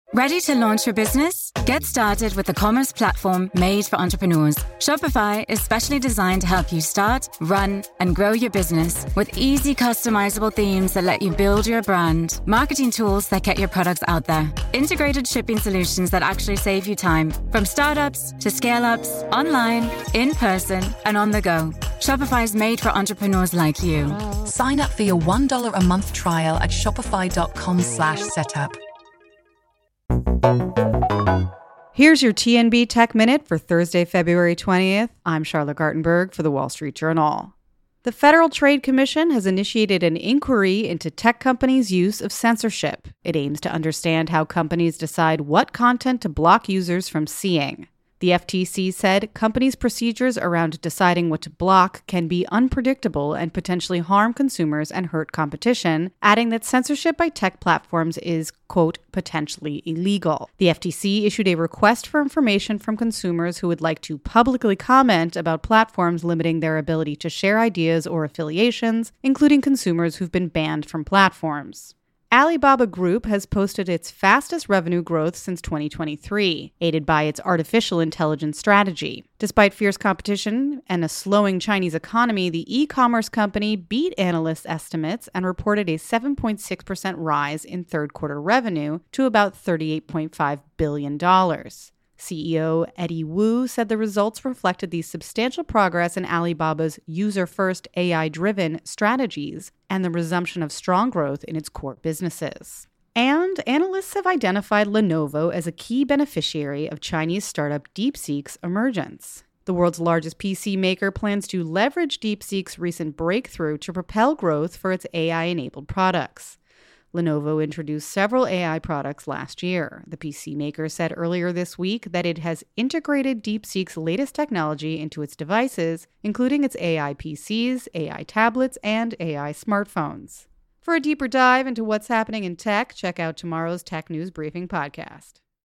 Ready to launch your business? Get started with the commerce platform made for entrepreneurs. Shopify is specially designed to help you start, run, and grow your business with easy customizable themes that let you build your brand, marketing tools that get your products out there, integrated shipping solutions that actually save you time, from startups to scale-ups, online, in person, and on the go. Shopify is made for entrepreneurs like you. Sign up for your $1 a month trial at shopify.com/setup. Here's your TNB Tech Minute for Thursday, February 20th. I'm Charlotte Gartenberg for The Wall Street Journal. The Federal Trade Commission has initiated an inquiry into tech companies' use of censorship. It aims to understand how companies decide what content to block users from seeing. The FTC said companies' procedures around deciding what to block can be unpredictable and potentially harm consumers and hurt competition, adding that censorship by tech platforms is, quote, potentially illegal. The FTC issued a request for information from consumers who would like to publicly comment about platforms limiting their ability to share ideas or affiliations, including consumers who've been banned from platforms. Alibaba Group has posted its fastest revenue growth since 2023, aided by its artificial intelligence strategy. Despite fierce competition and a slowing Chinese economy, the e-commerce company beat analysts' estimates and reported a 7.6% rise in third-quarter revenue to about $38.5 billion. CEO Eddie Wu said the results reflected the substantial progress in Alibaba's user-first AI-driven strategies and the resumption of strong growth in its core businesses. And analysts have identified Lenovo as a key beneficiary of Chinese startup DeepSeek's emergence. The world's largest PC maker plans to leverage DeepSeek's recent breakthrough to propel growth for its AI-enabled products. Lenovo introduced several AI products last year. The PC maker said earlier this week that it has integrated DeepSeek's latest technology into its devices, including its AI PCs, AI tablets, and AI smartphones. For a deeper dive into what's happening in tech, check out tomorrow's Tech News Briefing podcast.